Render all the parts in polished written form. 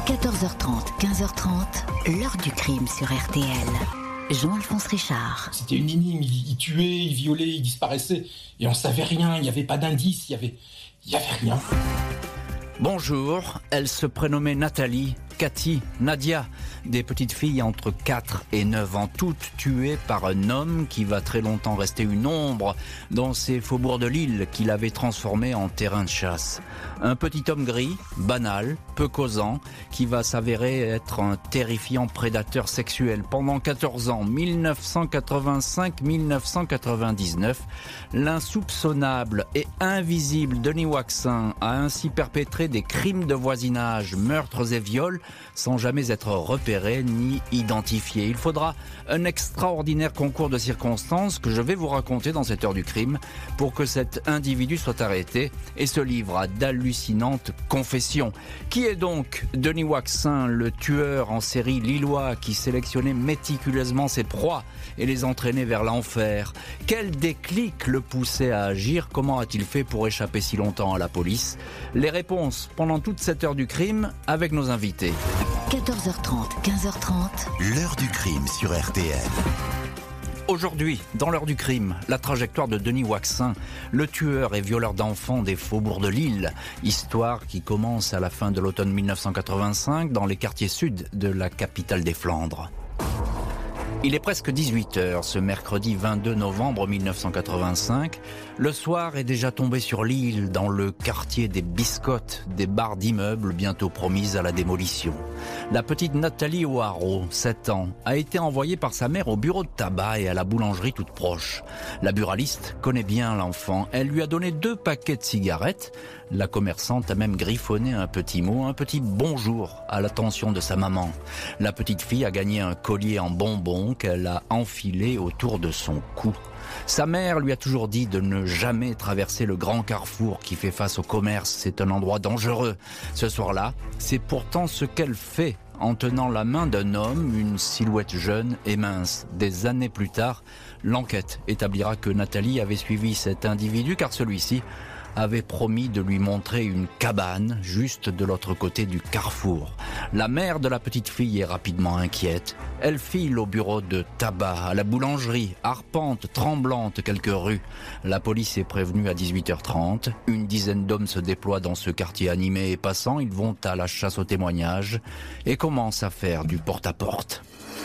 14h30, 15h30, l'heure du crime sur RTL. Jean-Alphonse Richard. C'était une énigme, il tuait, il violait, il disparaissait. Et on savait rien, il n'y avait pas d'indice, il y avait rien. Bonjour, elle se prénommait Nathalie, Cathy, Nadia, des petites filles entre 4 et 9 ans, toutes tuées par un homme qui va très longtemps rester une ombre dans ces faubourgs de Lille qu'il avait transformés en terrain de chasse. Un petit homme gris, banal, peu causant, qui va s'avérer être un terrifiant prédateur sexuel. Pendant 14 ans, 1985-1999, l'insoupçonnable et invisible Denis Waxin a ainsi perpétré des crimes de voisinage, meurtres et viols, sans jamais être repéré ni identifié. Il faudra un extraordinaire concours de circonstances que je vais vous raconter dans cette heure du crime pour que cet individu soit arrêté et se livre à d'hallucinantes confessions. Qui est donc Denis Waxin, le tueur en série lillois qui sélectionnait méticuleusement ses proies et les entraînait vers l'enfer? Quel déclic le poussait à agir? Comment a-t-il fait pour échapper si longtemps à la police? Les réponses pendant toute cette heure du crime avec nos invités. 14h30, 15h30, l'heure du crime sur RTL. Aujourd'hui, dans l'heure du crime, la trajectoire de Denis Waxin, le tueur et violeur d'enfants des faubourgs de Lille. Histoire qui commence à la fin de l'automne 1985 dans les quartiers sud de la capitale des Flandres. Il est presque 18h ce mercredi 22 novembre 1985. Le soir est déjà tombé sur Lille, dans le quartier des Biscottes, des barres d'immeubles bientôt promises à la démolition. La petite Nathalie O'Haraud, 7 ans, a été envoyée par sa mère au bureau de tabac et à la boulangerie toute proche. La buraliste connaît bien l'enfant. Elle lui a donné 2 paquets de cigarettes. La commerçante a même griffonné un petit mot, un petit bonjour à l'attention de sa maman. La petite fille a gagné un collier en bonbons qu'elle a enfilé autour de son cou. Sa mère lui a toujours dit de ne jamais traverser le grand carrefour qui fait face au commerce. C'est un endroit dangereux. Ce soir-là, c'est pourtant ce qu'elle fait en tenant la main d'un homme, une silhouette jeune et mince. Des années plus tard, l'enquête établira que Nathalie avait suivi cet individu car celui-ci avait promis de lui montrer une cabane juste de l'autre côté du carrefour. La mère de la petite fille est rapidement inquiète. Elle file au bureau de tabac, à la boulangerie, arpente, tremblante quelques rues. La police est prévenue à 18h30. Une dizaine d'hommes se déploient dans ce quartier animé et passant. Ils vont à la chasse aux témoignages et commencent à faire du porte-à-porte.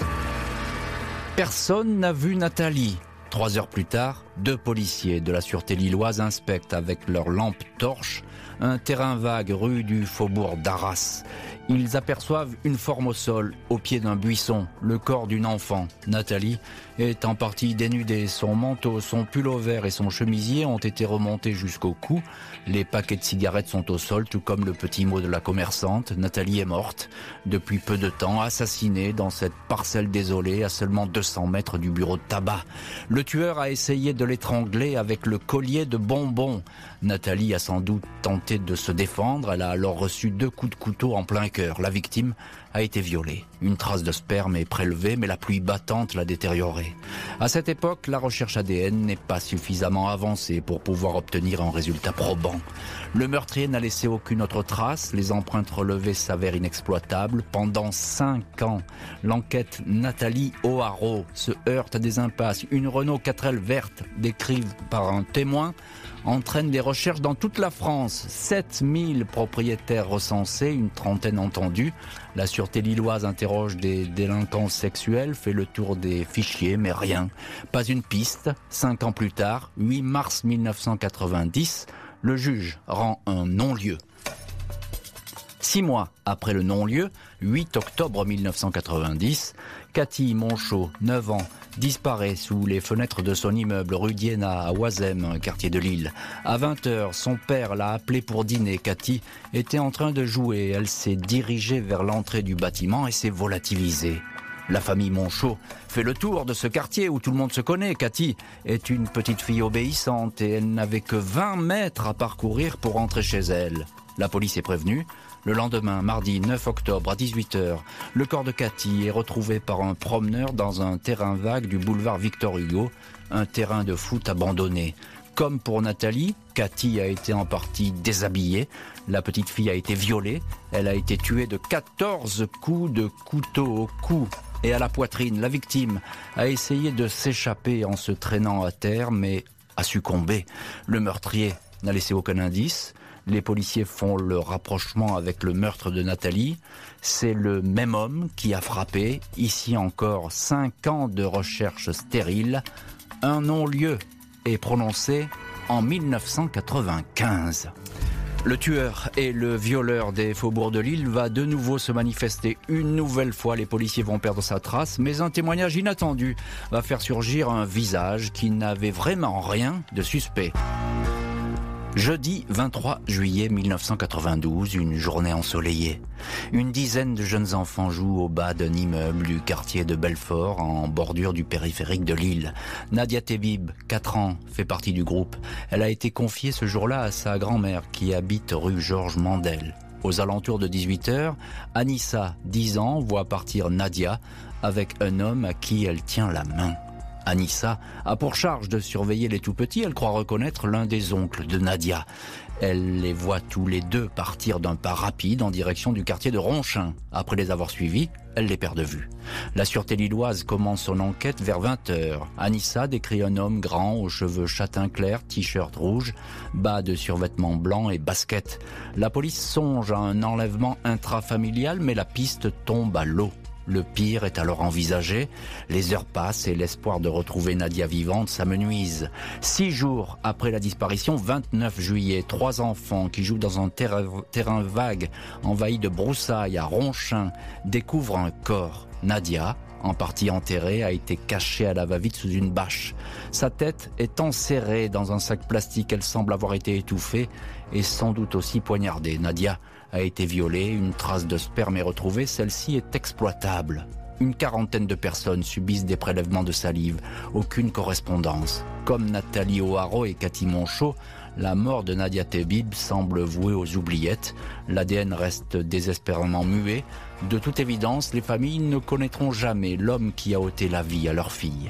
Personne n'a vu Nathalie. 3 heures plus tard, 2 policiers de la sûreté lilloise inspectent avec leurs lampes torches un terrain vague rue du faubourg d'Arras. Ils aperçoivent une forme au sol, au pied d'un buisson, le corps d'une enfant. Nathalie est en partie dénudée. Son manteau, son pull-over et son chemisier ont été remontés jusqu'au cou. Les paquets de cigarettes sont au sol, tout comme le petit mot de la commerçante. Nathalie est morte depuis peu de temps, assassinée dans cette parcelle désolée à seulement 200 mètres du bureau de tabac. Le tueur a essayé de l'étrangler avec le collier de bonbons. Nathalie a sans doute tenté de se défendre. Elle a alors reçu 2 coups de couteau en plein cœur. La victime a été violée. Une trace de sperme est prélevée, mais la pluie battante l'a détériorée. À cette époque, la recherche ADN n'est pas suffisamment avancée pour pouvoir obtenir un résultat probant. Le meurtrier n'a laissé aucune autre trace. Les empreintes relevées s'avèrent inexploitables. Pendant 5 ans, l'enquête Nathalie O'Haraud se heurte à des impasses. Une Renault 4L verte, décrite par un témoin, entraîne des recherches dans toute la France. 7000 propriétaires recensés, une trentaine entendus. La sûreté lilloise interroge des délinquants sexuels, fait le tour des fichiers, mais rien. Pas une piste. 5 ans plus tard, 8 mars 1990, le juge rend un non-lieu. 6 mois après le non-lieu, 8 octobre 1990, Cathy Monchot, 9 ans, disparaît sous les fenêtres de son immeuble rue d'Iéna à Oisem, un quartier de Lille. À 20h, son père l'a appelée pour dîner. Cathy était en train de jouer. Elle s'est dirigée vers l'entrée du bâtiment et s'est volatilisée. La famille Monchot fait le tour de ce quartier où tout le monde se connaît. Cathy est une petite fille obéissante et elle n'avait que 20 mètres à parcourir pour rentrer chez elle. La police est prévenue. Le lendemain, mardi 9 octobre à 18h, le corps de Cathy est retrouvé par un promeneur dans un terrain vague du boulevard Victor Hugo, un terrain de foot abandonné. Comme pour Nathalie, Cathy a été en partie déshabillée. La petite fille a été violée. Elle a été tuée de 14 coups de couteau au cou et à la poitrine. La victime a essayé de s'échapper en se traînant à terre, mais a succombé. Le meurtrier n'a laissé aucun indice. Les policiers font le rapprochement avec le meurtre de Nathalie. C'est le même homme qui a frappé. Ici encore, 5 ans de recherche stérile. Un non-lieu est prononcé en 1995. Le tueur et le violeur des faubourgs de Lille va de nouveau se manifester. Une nouvelle fois, les policiers vont perdre sa trace, mais un témoignage inattendu va faire surgir un visage qui n'avait vraiment rien de suspect. Jeudi 23 juillet 1992, une journée ensoleillée. Une dizaine de jeunes enfants jouent au bas d'un immeuble du quartier de Belfort, en bordure du périphérique de Lille. Nadia Tebib, 4 ans, fait partie du groupe. Elle a été confiée ce jour-là à sa grand-mère qui habite rue Georges Mandel. Aux alentours de 18h, Anissa, 10 ans, voit partir Nadia avec un homme à qui elle tient la main. Anissa a pour charge de surveiller les tout-petits. Elle croit reconnaître l'un des oncles de Nadia. Elle les voit tous les deux partir d'un pas rapide en direction du quartier de Ronchin. Après les avoir suivis, elle les perd de vue. La sûreté lilloise commence son enquête vers 20h. Anissa décrit un homme grand aux cheveux châtain clair, t-shirt rouge, bas de survêtement blanc et basket. La police songe à un enlèvement intrafamilial, mais la piste tombe à l'eau. Le pire est alors envisagé. Les heures passent et l'espoir de retrouver Nadia vivante s'amenuise. 6 jours après la disparition, 29 juillet, 3 enfants qui jouent dans un terrain vague envahi de broussailles à Ronchin découvrent un corps. Nadia, en partie enterrée, a été cachée à la va-vite sous une bâche. Sa tête est enserrée dans un sac plastique. Elle semble avoir été étouffée et sans doute aussi poignardée. Nadia a été violée, une trace de sperme est retrouvée, celle-ci est exploitable. Une quarantaine de personnes subissent des prélèvements de salive, aucune correspondance. Comme Nathalie O'Haraud et Cathy Monchot, la mort de Nadia Tebib semble vouée aux oubliettes. L'ADN reste désespérément muet. De toute évidence, les familles ne connaîtront jamais l'homme qui a ôté la vie à leur fille.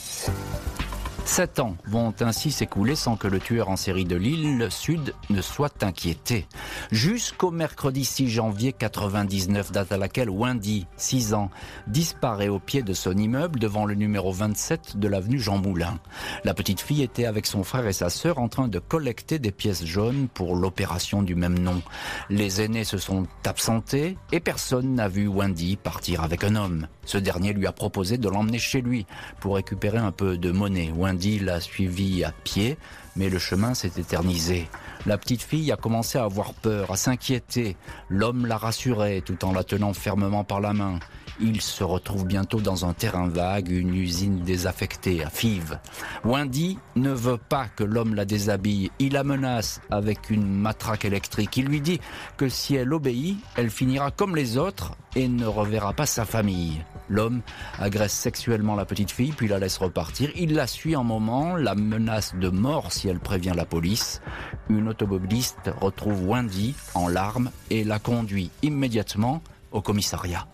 7 ans vont ainsi s'écouler sans que le tueur en série de Lille Sud ne soit inquiété. Jusqu'au mercredi 6 janvier 99, date à laquelle Wendy, 6 ans, disparaît au pied de son immeuble devant le numéro 27 de l'avenue Jean Moulin. La petite fille était avec son frère et sa sœur en train de collecter des pièces jaunes pour l'opération du même nom. Les aînés se sont absentés et personne n'a vu Wendy partir avec un homme. Ce dernier lui a proposé de l'emmener chez lui pour récupérer un peu de monnaie. Wendy l'a suivi à pied, mais le chemin s'est éternisé. La petite fille a commencé à avoir peur, à s'inquiéter. L'homme la rassurait tout en la tenant fermement par la main. Il se retrouve bientôt dans un terrain vague, une usine désaffectée à Fives. Wendy ne veut pas que l'homme la déshabille. Il la menace avec une matraque électrique. Il lui dit que si elle obéit, elle finira comme les autres et ne reverra pas sa famille. L'homme agresse sexuellement la petite fille, puis la laisse repartir. Il la suit un moment, la menace de mort si elle prévient la police. Une automobiliste retrouve Wendy en larmes et la conduit immédiatement au commissariat.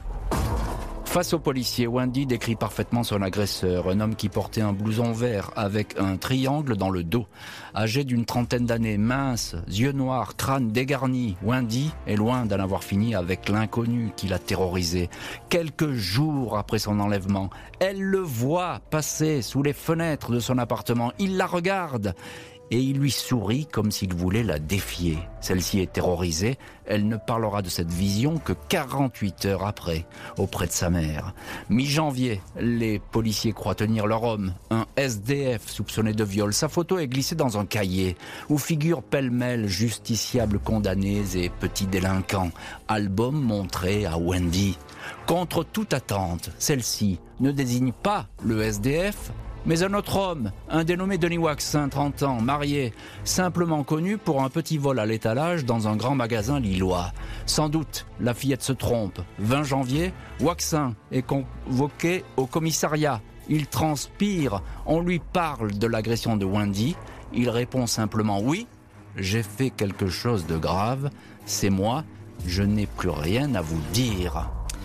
Face aux policiers, Wendy décrit parfaitement son agresseur, un homme qui portait un blouson vert avec un triangle dans le dos. Âgé d'une trentaine d'années, mince, yeux noirs, crâne dégarni, Wendy est loin d'en avoir fini avec l'inconnu qui l'a terrorisé. Quelques jours après son enlèvement, elle le voit passer sous les fenêtres de son appartement. Il la regarde et il lui sourit comme s'il voulait la défier. Celle-ci est terrorisée, elle ne parlera de cette vision que 48 heures après, auprès de sa mère. Mi-janvier, les policiers croient tenir leur homme, un SDF soupçonné de viol. Sa photo est glissée dans un cahier, où figurent pêle-mêle justiciables condamnés et petits délinquants. Album montré à Wendy. Contre toute attente, celle-ci ne désigne pas le SDF, mais un autre homme, un dénommé Denis Waxin, 30 ans, marié, simplement connu pour un petit vol à l'étalage dans un grand magasin lillois. Sans doute, la fillette se trompe. 20 janvier, Waxin est convoqué au commissariat. Il transpire, on lui parle de l'agression de Wendy. Il répond simplement « Oui, j'ai fait quelque chose de grave, c'est moi, je n'ai plus rien à vous dire ».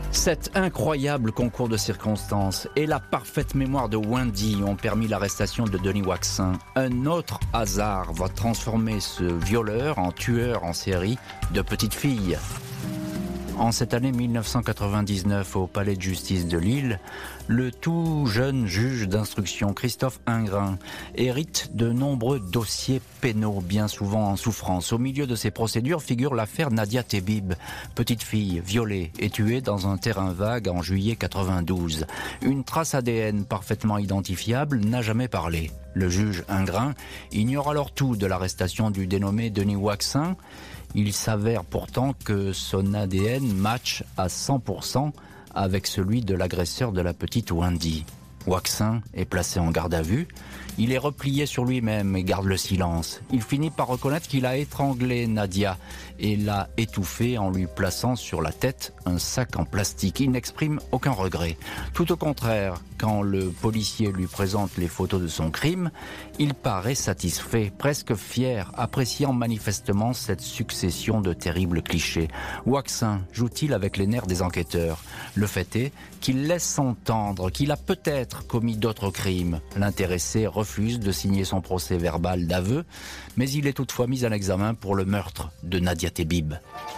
Cet incroyable concours de circonstances et la parfaite mémoire de Wendy ont permis l'arrestation de Denis Waxin. Un autre hasard va transformer ce violeur en tueur en série de petites filles. En cette année 1999, au palais de justice de Lille, le tout jeune juge d'instruction Christophe Ingrand hérite de nombreux dossiers pénaux, bien souvent en souffrance. Au milieu de ces procédures figure l'affaire Nadia Tebib, petite fille violée et tuée dans un terrain vague en juillet 92. Une trace ADN parfaitement identifiable n'a jamais parlé. Le juge Ingrand ignore alors tout de l'arrestation du dénommé Denis Waxin. Il s'avère pourtant que son ADN match à 100% avec celui de l'agresseur de la petite Wendy. Waxin est placé en garde à vue. Il est replié sur lui-même et garde le silence. Il finit par reconnaître qu'il a étranglé Nadia et l'a étouffée en lui plaçant sur la tête un sac en plastique. Il n'exprime aucun regret. Tout au contraire, quand le policier lui présente les photos de son crime, il paraît satisfait, presque fier, appréciant manifestement cette succession de terribles clichés. Waxin joue-t-il avec les nerfs des enquêteurs? Le fait est qu'il laisse entendre qu'il a peut-être commis d'autres crimes. L'intéressé refuse de signer son procès verbal d'aveu, mais il est toutefois mis en examen pour le meurtre de Nadia Tebib.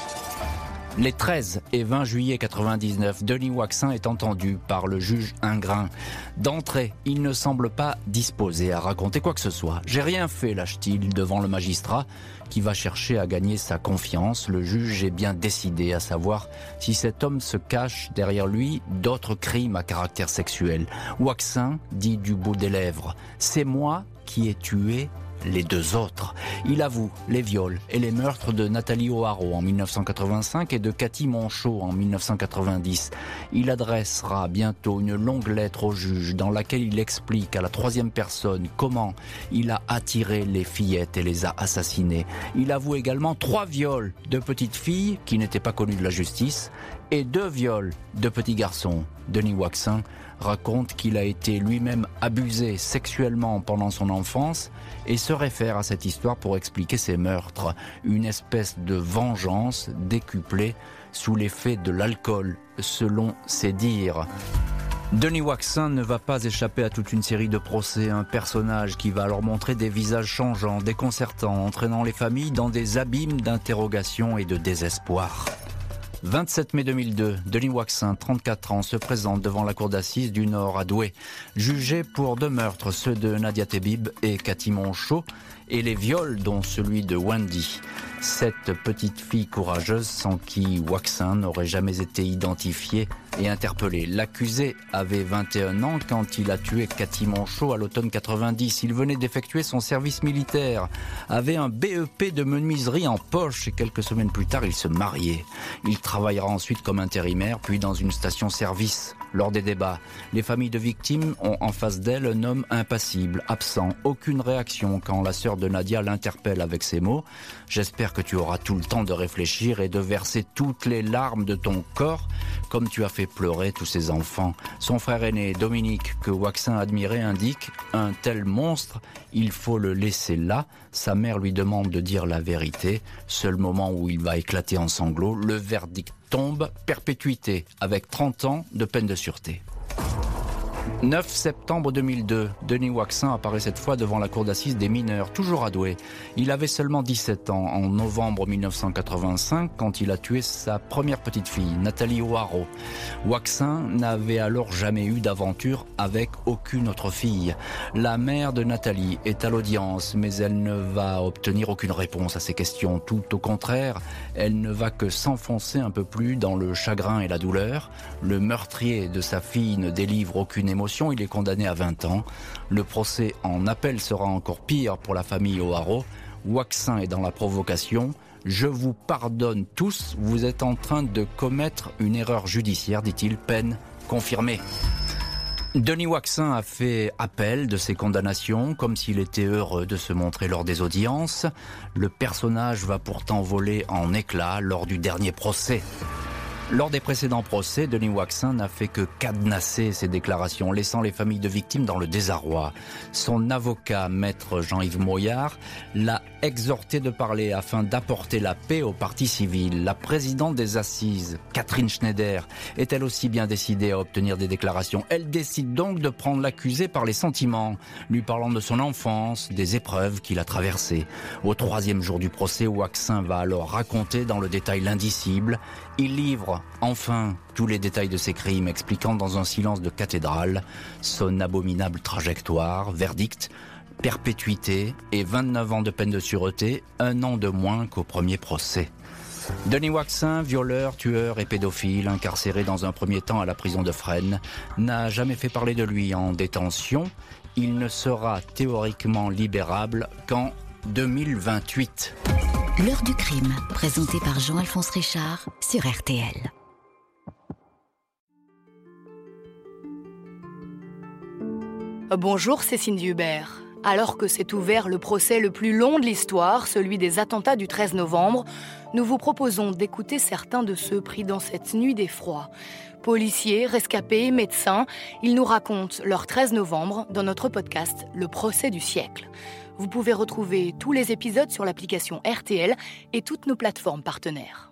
Les 13 et 20 juillet 99, Denis Waxin est entendu par le juge Ingrand. D'entrée, il ne semble pas disposé à raconter quoi que ce soit. « J'ai rien fait », lâche-t-il devant le magistrat qui va chercher à gagner sa confiance. Le juge est bien décidé à savoir si cet homme se cache derrière lui d'autres crimes à caractère sexuel. Waxin dit du bout des lèvres « C'est moi qui ai tué les deux autres ». Il avoue les viols et les meurtres de Nathalie O'Haraud en 1985 et de Cathy Monchot en 1990. Il adressera bientôt une longue lettre au juge dans laquelle il explique à la troisième personne comment il a attiré les fillettes et les a assassinées. Il avoue également 3 viols de petites filles qui n'étaient pas connues de la justice et 2 viols de petits garçons. Denis Waxin raconte qu'il a été lui-même abusé sexuellement pendant son enfance et se réfère à cette histoire pour expliquer ses meurtres. Une espèce de vengeance décuplée sous l'effet de l'alcool, selon ses dires. Denis Waxin ne va pas échapper à toute une série de procès, un personnage qui va alors montrer des visages changeants, déconcertants, entraînant les familles dans des abîmes d'interrogation et de désespoir. 27 mai 2002, Denis Waxin, 34 ans, se présente devant la cour d'assises du Nord à Douai, jugé pour 2 meurtres, ceux de Nadia Tebib et Cathy Monchot, et les viols dont celui de Wendy. Cette petite fille courageuse sans qui Waxin n'aurait jamais été identifié et interpellé. L'accusé avait 21 ans quand il a tué Cathy Monchot à l'automne 90. Il venait d'effectuer son service militaire, avait un BEP de menuiserie en poche et quelques semaines plus tard, il se mariait. Il travaillera ensuite comme intérimaire, puis dans une station-service. Lors des débats, les familles de victimes ont en face d'elle un homme impassible, absent, aucune réaction quand la sœur de Nadia l'interpelle avec ces mots « J'espère que tu auras tout le temps de réfléchir et de verser toutes les larmes de ton corps comme tu as fait pleurer tous ces enfants. » Son frère aîné, Dominique, que Waxin admirait, indique « Un tel monstre, il faut le laisser là. » Sa mère lui demande de dire la vérité. Seul moment où il va éclater en sanglots. Le verdict tombe, perpétuité, avec 30 ans de peine de sûreté. 9 septembre 2002, Denis Waxin apparaît cette fois devant la cour d'assises des mineurs, toujours à Douai. Il avait seulement 17 ans en novembre 1985 quand il a tué sa première petite fille, Nathalie O'Haraud. Waxin n'avait alors jamais eu d'aventure avec aucune autre fille. La mère de Nathalie est à l'audience, mais elle ne va obtenir aucune réponse à ses questions. Tout au contraire, elle ne va que s'enfoncer un peu plus dans le chagrin et la douleur. Le meurtrier de sa fille ne délivre aucune émotion. Il est condamné à 20 ans. Le procès en appel sera encore pire pour la famille O'Haraud. Waxin est dans la provocation. « Je vous pardonne tous, vous êtes en train de commettre une erreur judiciaire », dit-il, peine confirmée. Denis Waxin a fait appel de ces condamnations, comme s'il était heureux de se montrer lors des audiences. Le personnage va pourtant voler en éclats lors du dernier procès. Lors des précédents procès, Denis Waxin n'a fait que cadenasser ses déclarations, laissant les familles de victimes dans le désarroi. Son avocat, maître Jean-Yves Moyard, l'a exhortée de parler afin d'apporter la paix au parti civil. La présidente des Assises, Catherine Schneider, est elle aussi bien décidée à obtenir des déclarations. Elle décide donc de prendre l'accusé par les sentiments, lui parlant de son enfance, des épreuves qu'il a traversées. Au 3e jour du procès, Oixin va alors raconter dans le détail l'indicible. Il livre enfin tous les détails de ses crimes, expliquant dans un silence de cathédrale son abominable trajectoire. Verdict, perpétuité et 29 ans de peine de sûreté, 1 an de moins qu'au premier procès. Denis Oixin, violeur, tueur et pédophile, incarcéré dans un premier temps à la prison de Fresnes, n'a jamais fait parler de lui en détention. Il ne sera théoriquement libérable qu'en 2028. L'heure du crime, présentée par Jean-Alphonse Richard sur RTL. Bonjour, c'est Cindy Hubert. Alors que s'est ouvert le procès le plus long de l'histoire, celui des attentats du 13 novembre, nous vous proposons d'écouter certains de ceux pris dans cette nuit d'effroi. Policiers, rescapés, médecins, ils nous racontent leur 13 novembre dans notre podcast « Le procès du siècle ». Vous pouvez retrouver tous les épisodes sur l'application RTL et toutes nos plateformes partenaires.